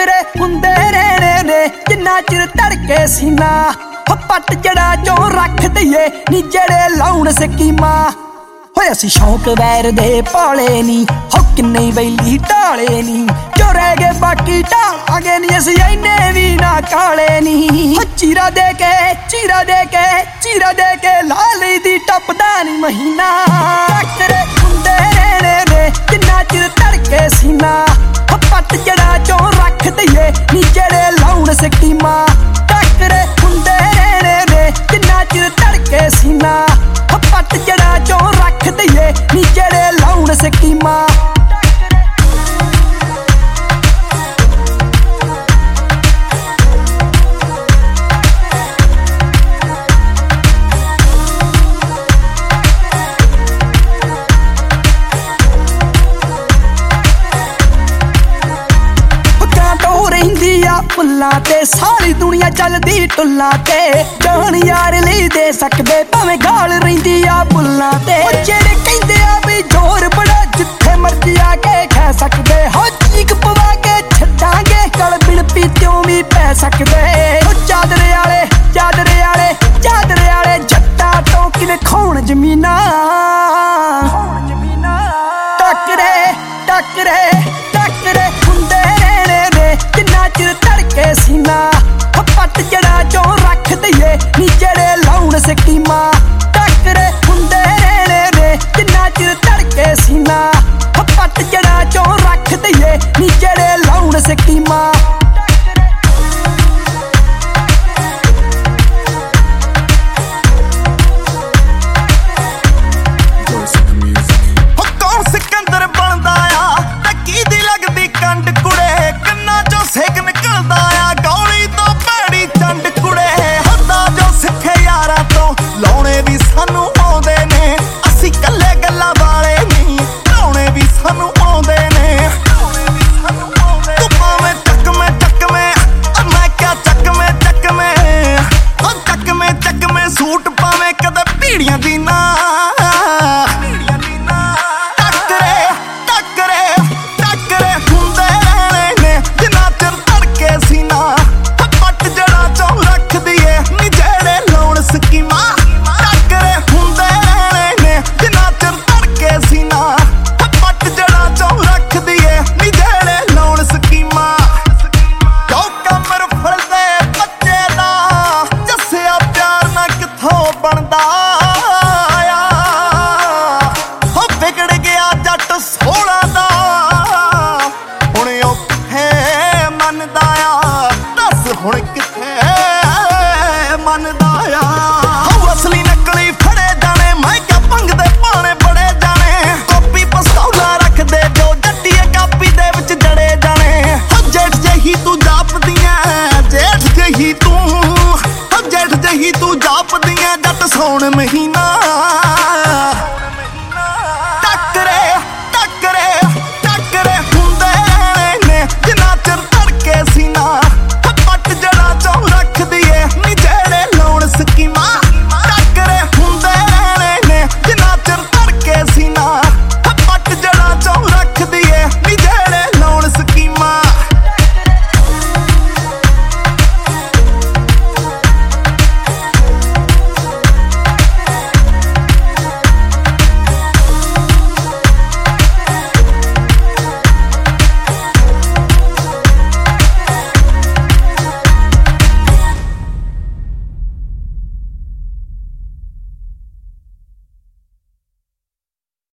ਟੱਕਰੇ ਹੁੰਦੇ ਰਹਿਣੇ ਨੇ ਜਿੰਨਾ ਚਿਰ ਧੜਕੇ ਸੀਨਾ ਪੱਟ ਜੜਾ ਚੋਂ ਰੱਖ ਦਈਏ ਨੀ ਜਿਹੜੇ ਲਾਉਣ ਸਕੀਮਾਂ ਹੋਏ ਅਸੀਂ ਸ਼ੌਂਕ ਵੈਰ ਦੇ ਪਾਲੇ ਨੀ ਹੋ ਕਿੰਨੇ ਬੈਲੀ ਢਾਲੇ ਨੀ ਜੋ ਰਹਿ ਗਏ ਬਾਕੀ ਢਾਲਾਂਗੇ ਨੀ ਅਸੀਂ ਇੰਨੇ ਵੀ ਨਾ ਕਾਲੇ ਨੀ ਚੀਰਾ ਦੇ ਕੇ ਚੀਰਾ ਦੇ ਕੇ ਚੀਰਾ ਦੇ ਕੇ ਲਾ ਲਈ ਦੀ ਟੱਪਦਾ ਨੀ ਮਹੀਨਾ ਟੱਕਰੇ ਹੁੰਦੇ ਰਹਿਣੇ ਨੇ ਜਿੰਨਾ ਚਿਰ ਧੜਕੇ ਸੀਨਾ ਪੱਟ ਜੜਾ ਚੋਂ ਰੱਖ ਦਈਏ ਨੀ ਜਿਹੜੇ ਲਾਉਣ ਸਕੀਮਾਂ ਟੱਕਰੇ ਹੁੰਦੇ ਰਹਿਣੇ ਨੇ ਜਿੰਨਾ ਚਿਰ ਧੜਕੇ ਸੀਨਾ ਪੱਟ ਜੜਾ ਚੋਂ ਰੱਖ ਦਈਏ ਨੀ ਜਿਹੜੇ ਲਾਉਣ ਸਕੀਮਾਂ ਫੁੱਲਾਂ ਤੇ ਸਾਰੀ ਦੁਨੀਆ ਚੱਲਦੀ ਟੁੱਲਾਂ ਤੇ ਜਾਨ ਯਾਰ ਲਈ ਦੇ ਸਕਦੇ ਭਾਵੇਂ ਗਾਲ ਰਹਿੰਦੀ ਆ ਬੁੱਲਾਂ ਤੇ ਜਿਹੜੇ ਕਹਿੰਦੇ ਆ ਵੀ ਜ਼ੋਰ ਬੜਾ ਜਿੱਥੇ ਮਰਜੀ ਆ ਕੇ ਖੈ ਸਕਦੇ ਹੋ ਚੀਕ ਪਵਾ ਕੇ ਛੱਡਾਂਗੇ ਕਲ ਬਿਨ ਪੀਤਿਓਂ ਵੀ ਪੈ ਸਕਦੇ ਚਾਦਰੇ ਵਾਲੇ ਚਾਦਰੇ ਵਾਲੇ ਚਾਦਰੇ ਵਾਲੇ ਜੱਟਾਂ ਤੋਂ ਕਿਵੇਂ ਖੋਣ ਜ਼ਮੀਨਾਂ ਟੱਕਰੇ ਟੱਕਰੇ ਟੱਕਰੇ ਹੁੰਦੇ ਰਹਿਣੇ ਨੇ ਜਿੰਨਾ ਚਿਰ ਧੜਕੇ ਸੀਨਾ ਪੱਟ ਜੜਾ ਚੋਂ ਰੱਖ ਦਈਏ ਨੀ ਜਿਹੜੇ ਲਾਉਣ ਸਕੀਮਾਂ ਟੱਕਰੇ ਹੁੰਦੇ ਰਹਿਣੇ ਨੇ ਜਿੰਨਾ ਚਿਰ ਧੜਕੇ ਸੀਨਾ ਪੱਟ ਜੜਾ ਚੋਂ ਰੱਖ ਦਈਏ ਨੀ ਜਿਹੜੇ ਲਾਉਣ ਸਕੀਮਾਂ ਸੂਟ ਪਾਵੇਂ ਕਦੇ ਭੀੜੀਆਂ ਦੀ ਨਾ ਟੱਕਰੇ ਟੱਕਰੇ ਟੱਕਰੇ ਹੁੰਦੇ ਰਹਿਣੇ ਨੇ ਜਿੰਨਾ ਚਿਰ ਧੜਕੇ ਸੀਨਾ ਪੱਟ ਜੜਾ ਚੋਂ ਰੱਖ ਦਈਏ ਨੀ ਜਿਹੜੇ ਲਾਉਣ ਸਕੀਮਾਂ ਟੱਕਰੇ ਹੁੰਦੇ ਰਹਿਣੇ ਨੇ ਜਿੰਨਾ ਚਿਰ ਧੜਕੇ ਸੀਨਾ ਪੱਟ ਜੜਾ ਚੋਂ ਰੱਖ ਦਈਏ ਨੀ ਜਿਹੜੇ ਲਾਉਣ ਸਕੀਮਾਂ ਜੋ ਕਮਰ ਫੜਦੇ ਬੱਚੇ ਦਾ ਜੱਸਿਆ ਪਿਆਰ ਨਾ ਕਿੱਥੋਂ ਬਣਦਾ ਆ ਹੋ ਵਿਗੜ ਗਿਆ ਜੱਟ ਸੋਹਣਾ ਦਾ ਹੁਣ ਉਹ ਕਿੱਥੇ ਮੰਨਦਾ ਆ ਦੱਸ ਹੁਣ ਕਿੱਥੇ ਮੰਨਦਾ ਆ ਹੋ ਅਸਲੀ ਨਕਲੀ ਫੜੇ ਜਾਣੇ ਮੈਂ ਕਿਆ ਭੰਗਦੇ ਪਾਣੇ ਬੜੇ ਜਾਣੇ ਕਾਪੀ ਪਸਤੌਲਾ ਰੱਖਦੇ ਜੋ ਜੱਟੀਏ ਕਾਪੀ ਦੇ ਵਿੱਚ ਜੜੇ ਜਾਣੇ ਹੋ ਜੇਠ ਜਿਹੀ ਤੂੰ ਜਾਪਦੀਆਂ ਜੇਠ ਜਿਹੀ ਤੂੰ ਜੇਠ ਜਿਹੀ ਤੂੰ ਜਾਪਦੀਆਂ ਜੱਟ ਸੌਣ ਮਹੀਨਾ